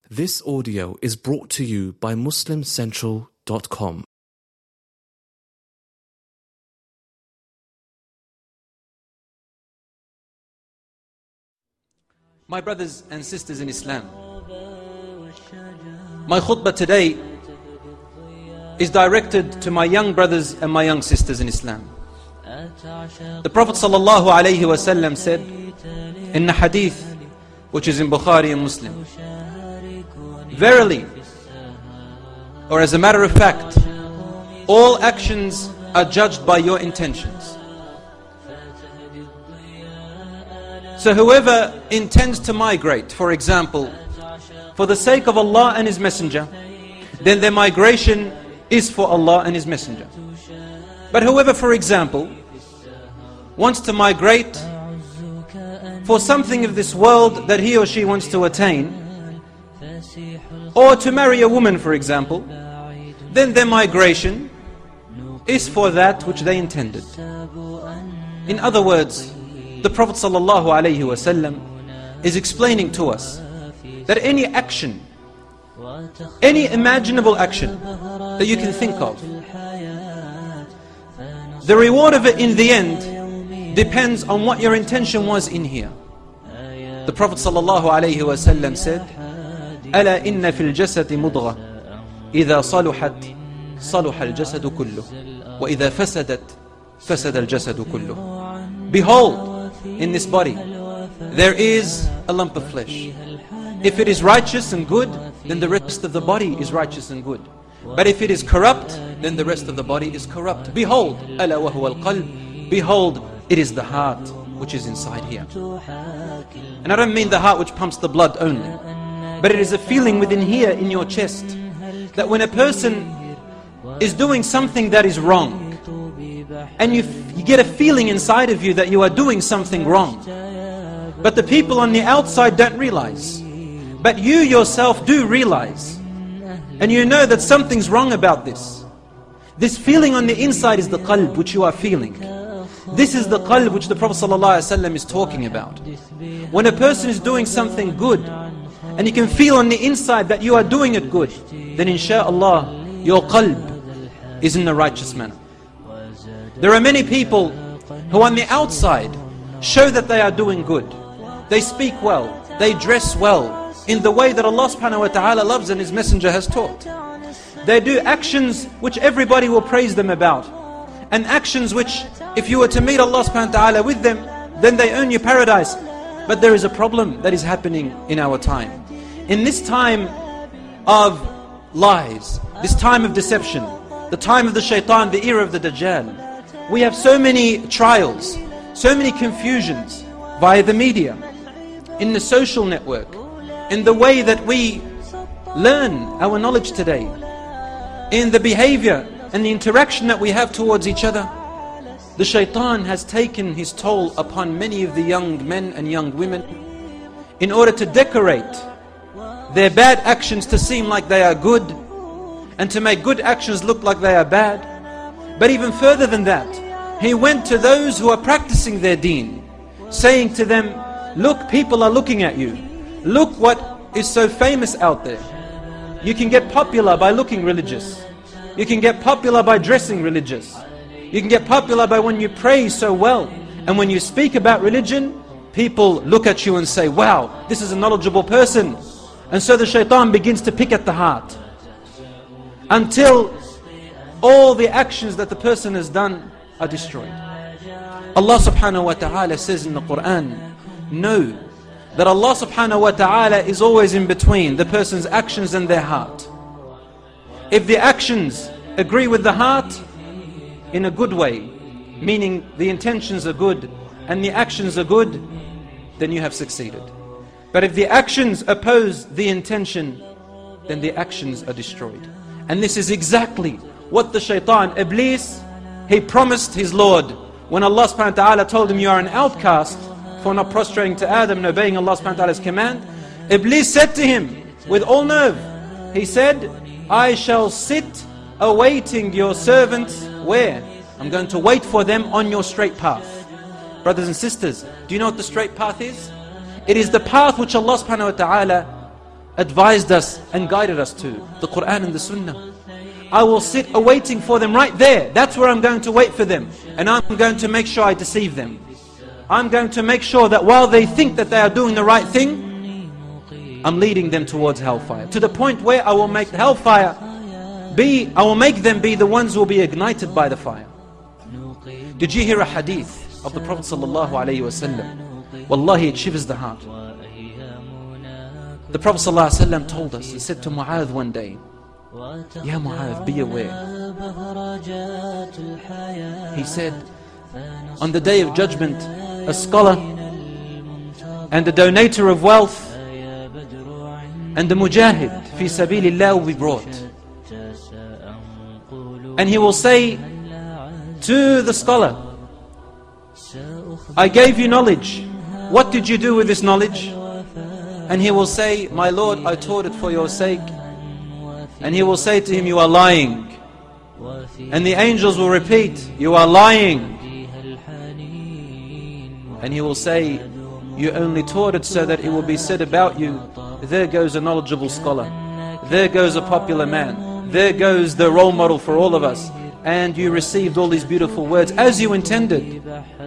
This audio is brought to you by MuslimCentral.com. My brothers and sisters in Islam, my khutbah today is directed to my young brothers and my young sisters in Islam. The Prophet ﷺ said in the hadith which is in Bukhari and Muslim, verily, or as a matter of fact, all actions are judged by your intentions. So whoever intends to migrate, for example, for the sake of Allah and His Messenger, then their migration is for Allah and His Messenger. But whoever, for example, wants to migrate for something of this world that he or she wants to attain, or to marry a woman, for example, then their migration is for that which they intended. In other words, the Prophet ﷺ is explaining to us that any action, any imaginable action that you can think of, the reward of it in the end depends on what your intention was in here. The Prophet ﷺ said, ألا إن في الجسد مضغة إذا صلحت صلح الجسد كله وإذا فسدت فسد الجسد كله. Behold, in this body there is a lump of flesh. If it is righteous and good, then the rest of the body is righteous and good. But if it is corrupt, then the rest of the body is corrupt. Behold, ألا وهو القلب. Behold, it is the heart which is inside here. And I don't mean the heart which pumps the blood only, but it is a feeling within here in your chest that when a person is doing something that is wrong, and you get a feeling inside of you that you are doing something wrong, but the people on the outside don't realize, but you yourself do realize, and you know that something's wrong about this. This feeling on the inside is the qalb which you are feeling. This is the qalb which the Prophet ﷺ is talking about. When a person is doing something good, and you can feel on the inside that you are doing it good, then insha'Allah your qalb is in the righteous manner. There are many people who on the outside show that they are doing good. They speak well, they dress well, in the way that Allah subhanahu wa ta'ala loves and His Messenger has taught. They do actions which everybody will praise them about, and actions which, if you were to meet Allah subhanahu wa ta'ala with them, then they earn you paradise. But there is a problem that is happening in our time. In this time of lies, this time of deception, the time of the shaitan, the era of the Dajjal, we have so many trials, so many confusions via the media, in the social network, in the way that we learn our knowledge today, in the behavior and the interaction that we have towards each other. The shaitan has taken his toll upon many of the young men and young women in order to decorate their bad actions to seem like they are good, and to make good actions look like they are bad. But even further than that, he went to those who are practicing their deen, saying to them, look, people are looking at you. Look what is so famous out there. You can get popular by looking religious. You can get popular by dressing religious. You can get popular by when you pray so well. And when you speak about religion, people look at you and say, wow, this is a knowledgeable person. And so the shaitan begins to pick at the heart, until all the actions that the person has done are destroyed. Allah subhanahu wa ta'ala says in the Quran, know that Allah subhanahu wa ta'ala is always in between the person's actions and their heart. If the actions agree with the heart in a good way, meaning the intentions are good and the actions are good, then you have succeeded. But if the actions oppose the intention, then the actions are destroyed. And this is exactly what the shaitan, Iblis, he promised his Lord when Allah subhanahu wa ta'ala told him, you are an outcast for not prostrating to Adam and obeying Allah subhanahu wa ta'ala's command. Iblis said to him with all nerve, he said, I shall sit awaiting your servants where? I'm going to wait for them on your straight path. Brothers and sisters, do you know what the straight path is? It is the path which Allah subhanahu wa ta'ala advised us and guided us to, the Quran and the Sunnah. I will sit awaiting for them right there. That's where I'm going to wait for them. And I'm going to make sure I deceive them. I'm going to make sure that while they think that they are doing the right thing, I'm leading them towards hellfire. To the point where I will make hellfire I will make them be the ones who will be ignited by the fire. Did you hear a hadith of the Prophet ﷺ? Wallahi, it shivers the heart. The Prophet ﷺ told us, he said to Mu'adh one day, Ya Mu'adh, be aware. He said, on the day of judgment, a scholar and a donator of wealth and the mujahid fi sabilillah will be brought. And he will say to the scholar, I gave you knowledge. What did you do with this knowledge? And he will say, my Lord, I taught it for your sake. And he will say to him, you are lying. And the angels will repeat, you are lying. And he will say, you only taught it so that it will be said about you, there goes a knowledgeable scholar. There goes a popular man. There goes the role model for all of us. And you received all these beautiful words as you intended.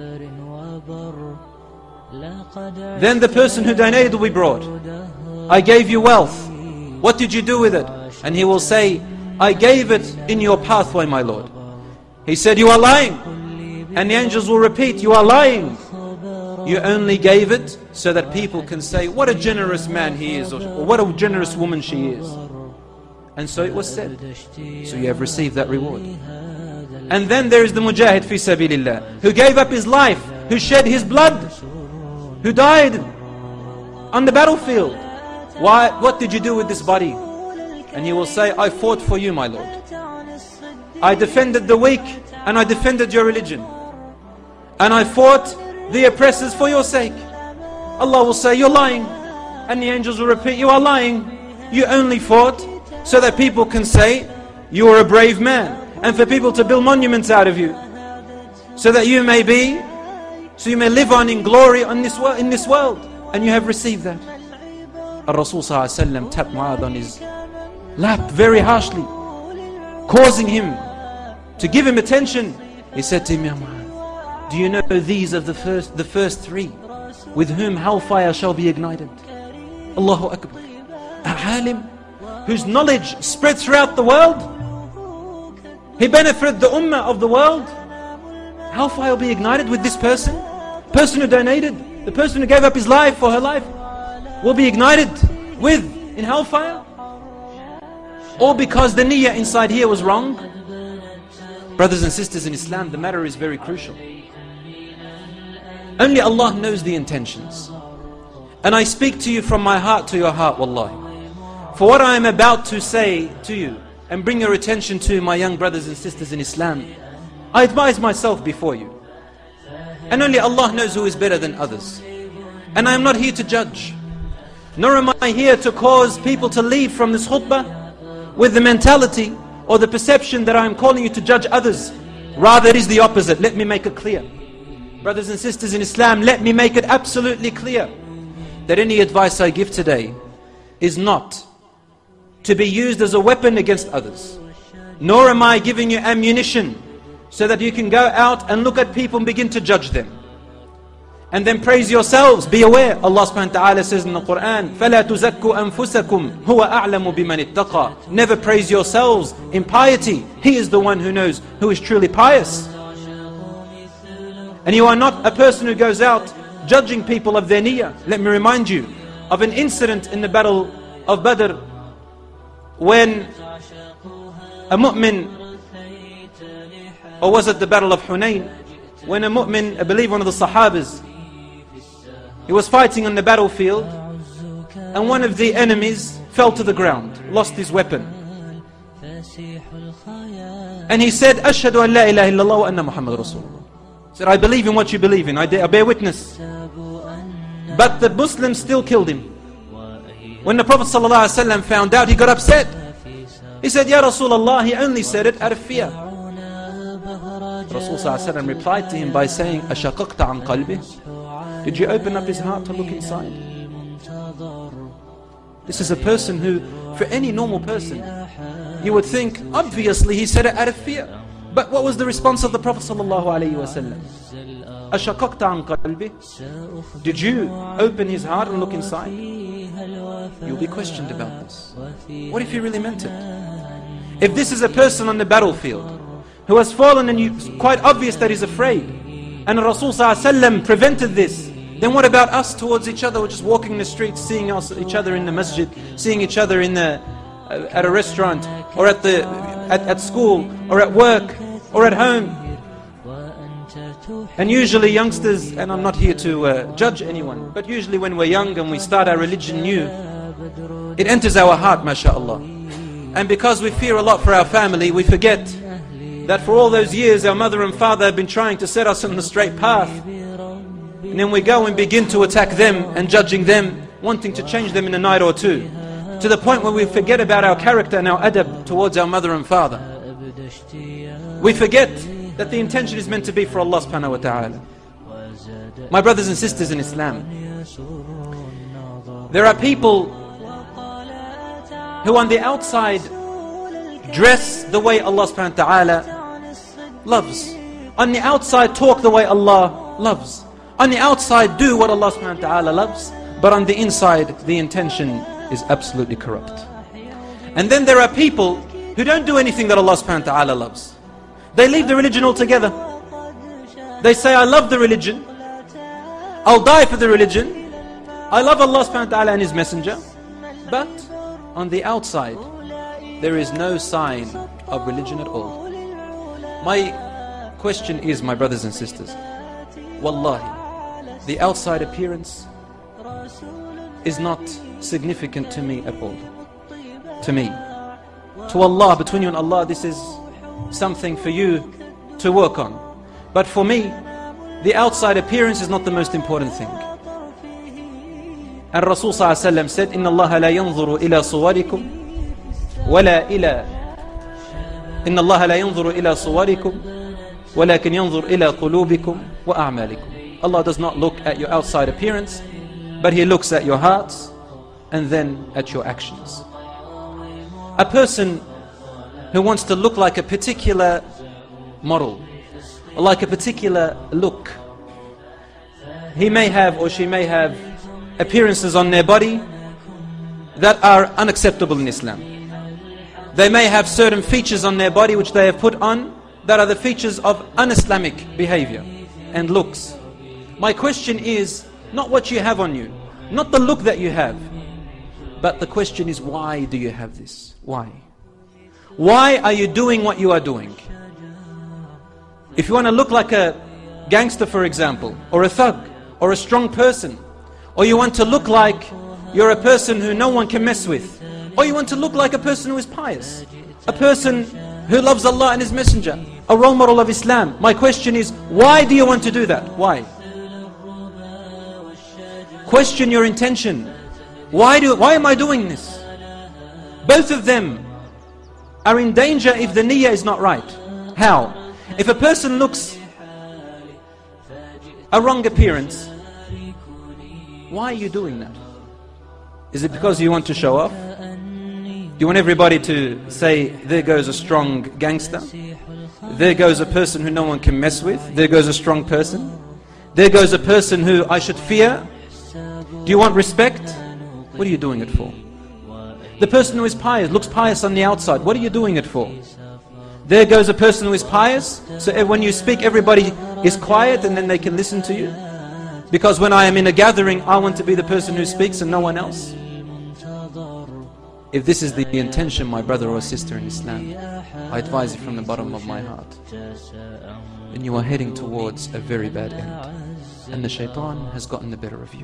Then the person who donated will be brought. I gave you wealth. What did you do with it? And he will say, I gave it in your pathway, my Lord. He said, you are lying. And the angels will repeat, you are lying. You only gave it so that people can say, what a generous man he is, or what a generous woman she is. And so it was said. So you have received that reward. And then there is the mujahid fi sabilillah, who gave up his life, who shed his blood, who died on the battlefield. Why? What did you do with this body? And he will say, I fought for you, my Lord. I defended the weak, and I defended your religion. And I fought the oppressors for your sake. Allah will say, you're lying. And the angels will repeat, you are lying. You only fought so that people can say, you are a brave man. And for people to build monuments out of you. So that you may live on in glory in this world. And you have received that. Rasul ﷺ tapped Mu'adh on his lap very harshly, causing him to give him attention. He said to him, Ya Mu'adh, do you know these are the first three with whom hellfire shall be ignited? Allahu Akbar. A alim whose knowledge spread throughout the world. He benefited the ummah of the world. Hellfire will be ignited with this person. Person who donated, the person who gave up his life for her life, will be ignited with in hellfire. Or because the niyyah inside here was wrong. Brothers and sisters in Islam, the matter is very crucial. Only Allah knows the intentions. And I speak to you from my heart to your heart, wallahi. For what I am about to say to you and bring your attention to, my young brothers and sisters in Islam, I advise myself before you. And only Allah knows who is better than others. And I am not here to judge. Nor am I here to cause people to leave from this khutbah with the mentality or the perception that I am calling you to judge others. Rather, it is the opposite. Let me make it clear. Brothers and sisters in Islam, let me make it absolutely clear that any advice I give today is not to be used as a weapon against others. Nor am I giving you ammunition so that you can go out and look at people and begin to judge them. And then praise yourselves. Be aware. Allah subhanahu wa ta'ala says in the Quran, فَلَا تُزَكُّوا أَنفُسَكُمْ هُوَ أَعْلَمُ بِمَنِ اتَّقَى. Never praise yourselves in piety. He is the one who knows who is truly pious. And you are not a person who goes out judging people of their niyyah. Let me remind you of an incident in the battle of Badr, when a mu'min, or was it the battle of Hunayn, when a mu'min, I believe one of the sahabas, he was fighting on the battlefield, and one of the enemies fell to the ground, lost his weapon. And he said, Ashhadu an la ilaha illallah wa anna Muhammad Rasulullah. He said, I believe in what you believe in, I bear witness. But the Muslims still killed him. When the Prophet ﷺ found out, he got upset. He said, Ya Rasulullah, he only said it out of fear. Rasul ﷺ replied to him by saying, Ashaqaqta an qalbih? Did you open up his heart to look inside? This is a person who, for any normal person, you would think, obviously he said it out of fear. But what was the response of the Prophet ﷺ? أَشَقَقْتَ عَنْ قَلْبِهِ? Did you open his heart and look inside? You'll be questioned about this. What if he really meant it? If this is a person on the battlefield who has fallen and it's quite obvious that he's afraid, and Rasul ﷺ prevented this, then what about us towards each other? We're just walking the streets, seeing each other in the masjid, seeing each other in at a restaurant, or at school, or at work, or at home. And usually youngsters, and I'm not here to judge anyone, but usually when we're young and we start our religion new, it enters our heart, mashallah. And because we fear a lot for our family, we forget that for all those years our mother and father have been trying to set us on the straight path. And then we go and begin to attack them and judging them, wanting to change them in a night or two, to the point where we forget about our character and our adab towards our mother and father. We forget that the intention is meant to be for Allah subhanahu wa ta'ala. My brothers and sisters in Islam, there are people who on the outside dress the way Allah subhanahu wa ta'ala loves. On the outside talk the way Allah loves. On the outside do what Allah subhanahu wa ta'ala loves, but on the inside the intention is absolutely corrupt. And then there are people who don't do anything that Allah subhanahu wa ta'ala loves. They leave the religion altogether. They say, I love the religion, I'll die for the religion, I love Allah subhanahu wa ta'ala and His Messenger, but on the outside there is no sign of religion at all. My question is, my brothers and sisters, wallahi, the outside appearance is not significant to me at all. To me. To Allah, between you and Allah, this is something for you to work on. But for me, the outside appearance is not the most important thing. And Rasul ﷺ said, إِنَّ اللَّهَ لَا يَنْظُرُ إِلَى صُوَرِكُمْ وَلَا إِلَى إِنَّ اللَّهَ لَا يَنْظُرُ إِلَى صُوَرِكُمْ وَلَكِنْ يَنْظُرُ إِلَى قُلُوبِكُمْ وَأَعْمَالِكُمْ. Allah does not look at your outside appearance, but He looks at your hearts and then at your actions. A person who wants to look like a particular model, or like a particular look, he may have or she may have appearances on their body that are unacceptable in Islam. They may have certain features on their body which they have put on that are the features of un-Islamic behavior and looks. My question is not what you have on you, not the look that you have, but the question is, why do you have this? Why? Why are you doing what you are doing? If you want to look like a gangster, for example, or a thug, or a strong person, or you want to look like you're a person who no one can mess with, or you want to look like a person who is pious, a person who loves Allah and His Messenger, a role model of Islam, my question is, why do you want to do that? Why? Question your intention. Why am I doing this? Both of them are in danger if the niyyah is not right. How? If a person looks a wrong appearance, why are you doing that? Is it because you want to show off? Do you want everybody to say, there goes a strong gangster? There goes a person who no one can mess with? There goes a strong person? There goes a person who I should fear? Do you want respect? What are you doing it for? The person who is pious, looks pious on the outside, what are you doing it for? There goes a person who is pious, so when you speak everybody is quiet and then they can listen to you. Because when I am in a gathering, I want to be the person who speaks and no one else. If this is the intention, my brother or sister in Islam, I advise you from the bottom of my heart, then you are heading towards a very bad end. And the shaitan has gotten the better of you.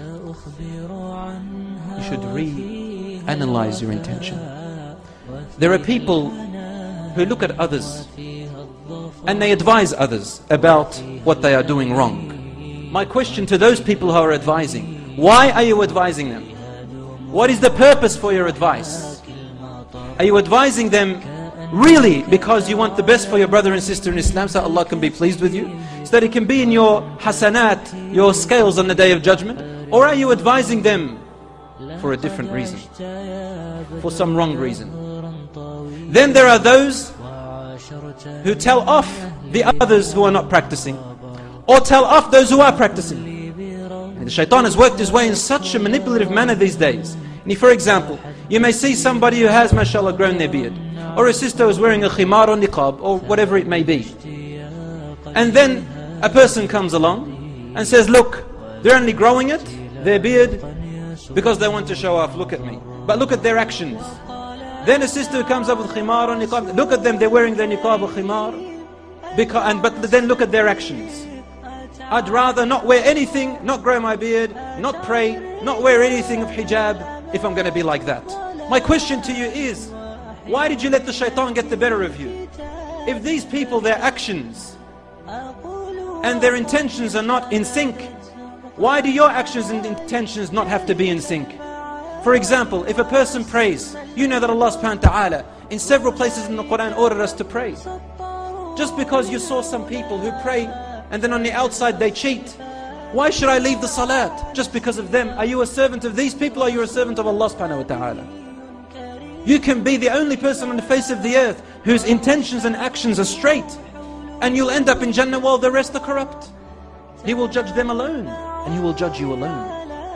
You should re-analyze your intention. There are people who look at others and they advise others about what they are doing wrong. My question to those people who are advising, why are you advising them? What is the purpose for your advice? Are you advising them really because you want the best for your brother and sister in Islam, so Allah can be pleased with you, so that it can be in your hasanat, your scales on the Day of Judgment? Or are you advising them for a different reason, for some wrong reason. Then there are those who tell off the others who are not practicing, or tell off those who are practicing. And the shaitan has worked his way in such a manipulative manner these days. And for example, you may see somebody who has, mashallah, grown their beard, or a sister who's wearing a khimar or niqab, or whatever it may be. And then a person comes along and says, look, they're only growing it, their beard, because they want to show off, look at me. But look at their actions. Then a sister who comes up with khimar or niqab, look at them, they're wearing their niqab or khimar. But then look at their actions. I'd rather not wear anything, not grow my beard, not pray, not wear anything of hijab, if I'm going to be like that. My question to you is, why did you let the shaitan get the better of you? If these people, their actions and their intentions are not in sync, why do your actions and intentions not have to be in sync? For example, if a person prays, you know that Allah subhanahu wa ta'ala in several places in the Quran ordered us to pray. Just because you saw some people who pray and then on the outside they cheat, why should I leave the salat just because of them? Are you a servant of these people, or are you a servant of Allah subhanahu wa ta'ala? You can be the only person on the face of the earth whose intentions and actions are straight, and you'll end up in Jannah while the rest are corrupt. He will judge them alone, and He will judge you alone.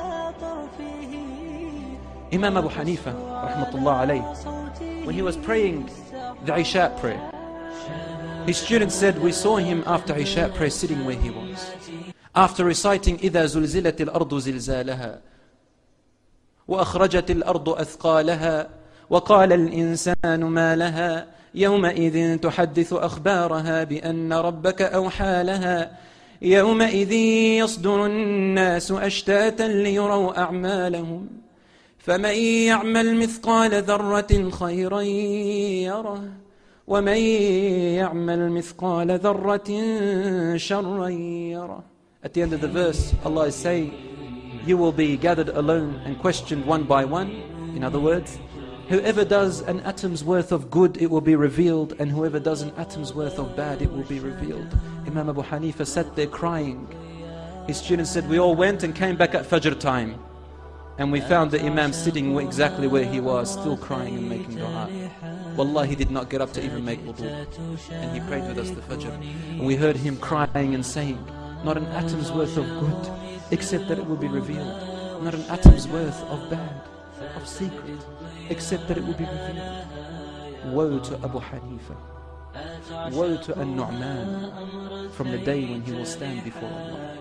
Imam Abu Hanifa, rahmatullah alayh, when he was praying the Isha prayer, his students said, we saw him after Isha prayer sitting where he was. After reciting إِذَا زُلْزِلَتِ الْأَرْضُ زِلْزَالَهَا وَأَخْرَجَتِ الْأَرْضُ أَثْقَالَهَا وَقَالَ الْإِنسَانُ مَا لَهَا يَوْمَئِذٍ تُحَدِّثُ أَخْبَارَهَا بِأَنَّ رَبَّكَ أَوْحَى لَهَا يَوْمَئِذٍ يَصْدُرُ النَّاسُ أَشْتَاتًا لِيُرَوْا أَعْمَالَهُمْ فَمَنْ يَعْمَلْ مِثْقَالَ ذَرَّةٍ خَيْرًا يَرَهُ وَمَنْ يَعْمَلْ مِثْقَالَ ذَرَّةٍ شَرًّا يَرَهُ. At the end of the verse, Allah is saying, you will be gathered alone and questioned one by one. In other words, whoever does an atom's worth of good, it will be revealed, and whoever does an atom's worth of bad, it will be revealed. Imam Abu Hanifa sat there crying. His students said, we all went and came back at Fajr time, and we found the Imam sitting exactly where he was, still crying and making dua. Wallah, he did not get up to even make wudu, and he prayed with us the Fajr, and we heard him crying and saying, not an atom's worth of good, except that it will be revealed. Not an atom's worth of bad, of secret, except that it will be revealed. Woe to Abu Hanifa. Woe to An-Nu'man from the day when he will stand before Allah.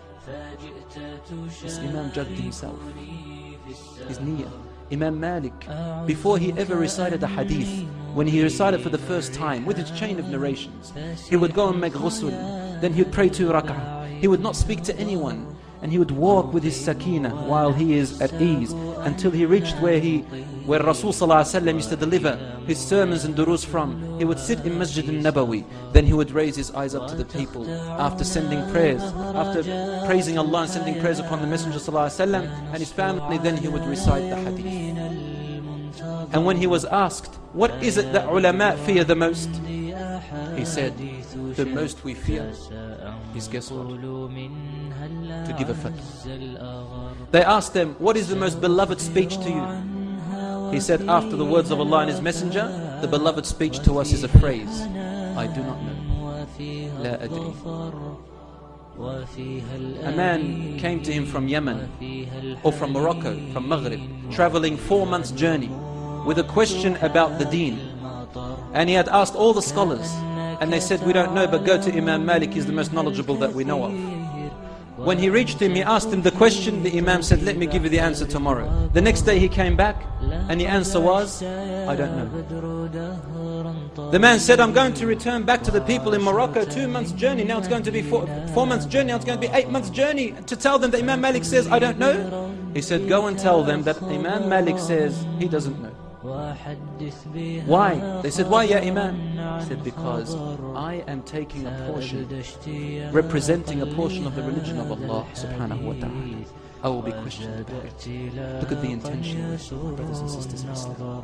This Imam judged himself, his niyyah. Imam Malik, before he ever recited a hadith, when he recited for the first time with his chain of narrations, he would go and make ghusl, then he would pray 2 rak'ah. He would not speak to anyone, and he would walk with his sakina while he is at ease, until he reached where Rasul sallallahu alaihi wasallam used to deliver his sermons and durus from. He would sit in Masjid al-Nabawi, then he would raise his eyes up to the people after sending prayers, after praising Allah and sending prayers upon the Messenger sallallahu alaihi wasallam and his family, then he would recite the hadith. And when he was asked, what is it that ulama fear the most? He said, the most we fear is, guess what? To give a fatwa. They asked them, what is the most beloved speech to you? He said, after the words of Allah and His Messenger, the beloved speech to us is a phrase, I do not know. La adri. A man came to him from Yemen, or from Morocco, from Maghrib, traveling 4 months' journey, with a question about the deen. And he had asked all the scholars, and they said, we don't know, but go to Imam Malik, he's the most knowledgeable that we know of. When he reached him, he asked him the question. The Imam said, let me give you the answer tomorrow. The next day he came back, and the answer was, I don't know. The man said, I'm going to return back to the people in Morocco, 2 months journey, now it's going to be 4 months journey, now it's going to be 8 months journey, to tell them that Imam Malik says, I don't know. He said, go and tell them that Imam Malik says he doesn't know. Why? They said, why, Ya Imam? He said, because I am taking a portion, representing a portion of the religion of Allah subhanahu wa ta'ala. I will be questioned about it. Look at the intention, brothers and sisters in Islam.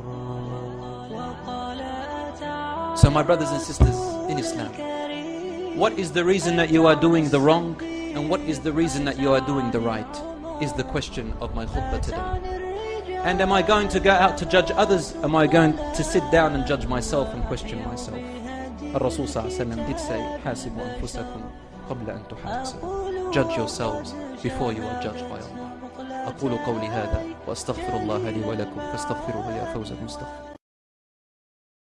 So my brothers and sisters in Islam, what is the reason that you are doing the wrong, and what is the reason that you are doing the right, is the question of my khutbah today. And am I going to go out to judge others? Am I going to sit down and judge myself and question myself? Al-Rasul did say, حَاسِبُوا أَنفُسَكُمْ قَبْلَ أَن تُحَاسَبُوا. Judge yourselves before you are judged by Allah. أقول قولي هذا وأستغفر الله لي ولكم فاستغفروه يا فوز المستغفر.